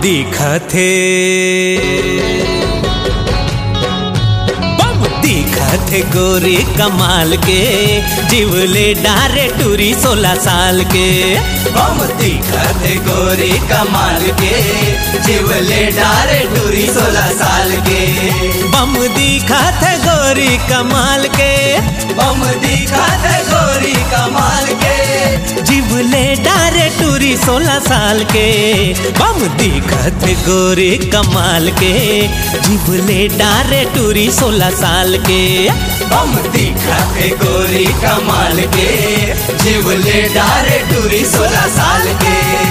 दिखत हे दिखत है गोरी कमाल के जीवले डारे टूरी 16 साल के बम दिखत है गोरी कमाल के जीवले डारे टूरी 16 साल के बम दिखत है गोरी कमाल के बम दिखत है गोरी कमाल के जीवले डारे टूरी 16 साल के बम दिखत है गोरी कमाल के जीवले डारे टूरी 16 साल के बम दिखत है गोरी कमाल के जीवले डारे टूरी 16 साल के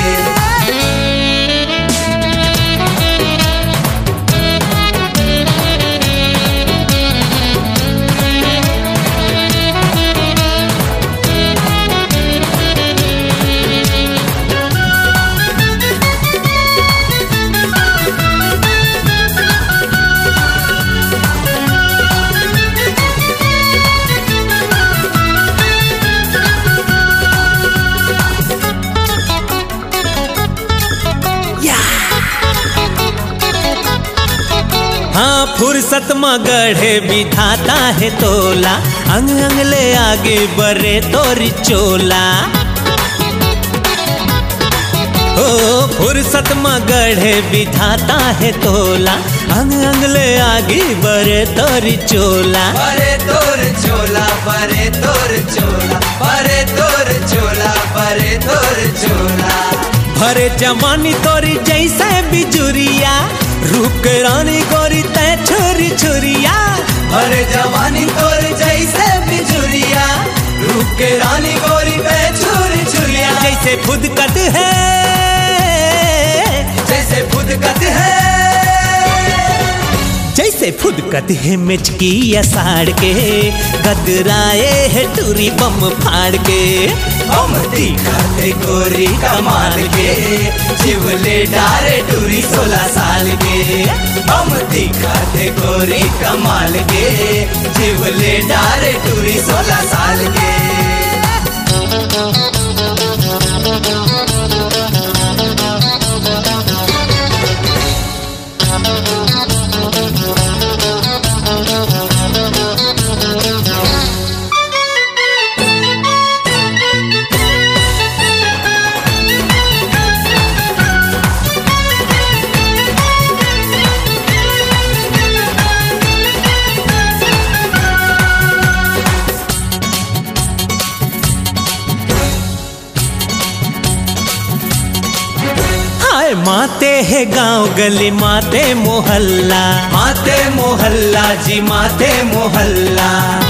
हाँ फुर्सत में गढ़े बिठाता है तोला अंग अंग ले आगे बरे तोरी चोला ओ फुर्सत में गढ़े बिठाता है तोला अंग अंग ले आगे बरे तोरी चोला बरे तोर चोला बरे तोर चोला बरे तोर चोला बरे तोर चोला भरे जवानी तोरी जैसे बिजुरिया रूप रानी गोरी तय छोरी छोरिया भरे जवानी तोर जैसे बिजुरिया रूप के रानी गोरी पे छुरी छुरिया जैसे फुदकत है जैसे फुदकत है जैसे फुदकत है मिचकी असाड़ के गदराए है टूरी बम फाड़ के बम दिखत है गोरी कमाल के जीवले डारे टूरी 16 साल के बम दिखत है गोरी कमाल के जीवले डारे टूरी 16 साल के माते है गांव गली माते मोहल्ला जी माते मोहल्ला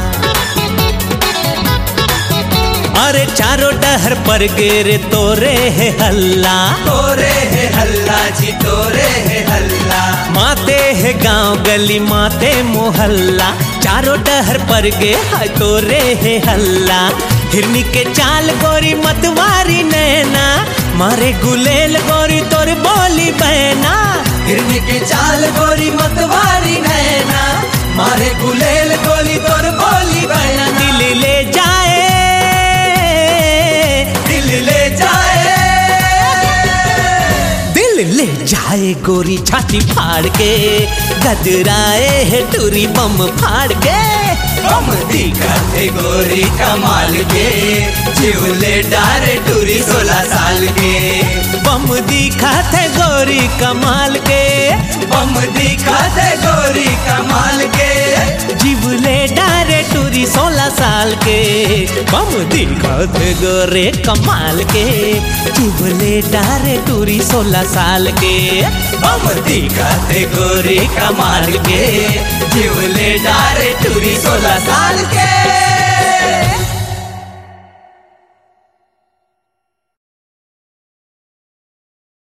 अरे चारों डहर पर गेरे तोरे है हल्ला जी तोरे है हल्ला माते है गांव गली माते मोहल्ला चारों डहर पर गे है तोरे है हल्ला हिरनी के चाल गोरी मतवारी नैना मारे गुलेल गोरी तोर बोली बहना हिरनी के चाल गोरी मतवारी नैना मारे गुलेल गोली तोर बोली बहना दिल ले जाए दिल ले जाए गोरी छाती फाड़ के गदराए है टूरी बम फाड़ के बम दिखत है गोरी कमाल के जीवले डारे टूरी 16 साल के बम दिखत है गोरी कमाल के बम दिखत है गोरी कमाल के जीवले डारे टूरी 16 साल के बम दिखत है गोरे कमाल के जीवले डारे टूरी 16 साल के बम दिखत है गोरी कमाल के जीवले डारे टूरी 16 साल के।